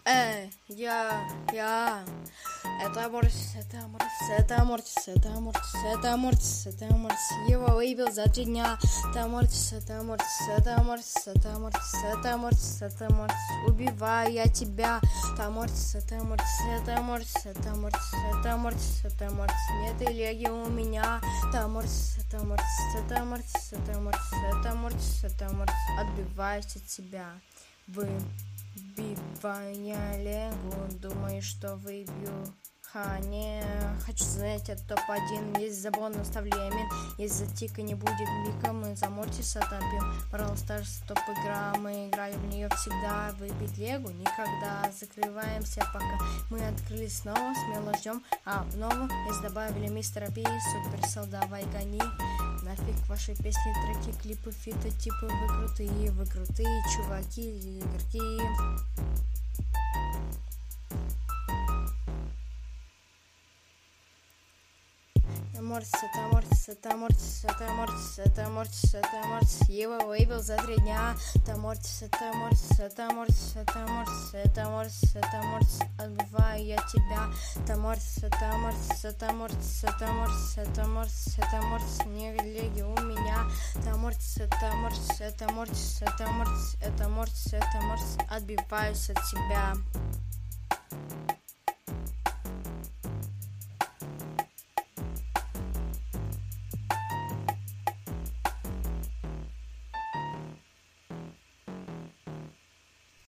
Я. Это Амортис, это Амортис, это Амортис, это Амортис, это Амортис, это Амортис. Его выпил за 3 дня. Это Амортис, это Амортис, это Амортис, это Амортис, это Амортис, это Амортис. Убиваю я тебя. Это Амортис, это Амортис, это Амортис, это Амортис, это Амортис, это Амортис. Нет элегии у меня. Это Амортис, это Амортис, это Амортис, это Амортис, это Амортис, это Амортис. Отбиваюсь от тебя. Выбивая легу, думаю, что выбью. Не хочу знать, это топ-1. Есть забон наставления, есть затика, не будет мика. Мы за Мортиса топим. Brawl Stars топ-игра, мы играли в нее всегда. Выбить легу никогда. Закрываемся, пока мы открылись снова. Смело ждем, а нового если добавили мистера Пи. Суперсел, давай гони. Нафиг ваши песни, треки, клипы, фито, типы. Вы крутые, чуваки, игроки. Амортис, это Амортис, это Амортис, это Амортис, это Амортис, это Амортис. Его выбил за 3 дня. Это Амортис, это Амортис, это Амортис, это Амортис, это Амортис, это Амортис. Отбиваю я тебя. Это Амортис, это Амортис, это Амортис, это Амортис, это Амортис, это Амортис. Не леги у меня. Это Амортис, это Амортис, это Амортис, это Амортис, это Амортис, это Амортис. Отбиваюсь от тебя.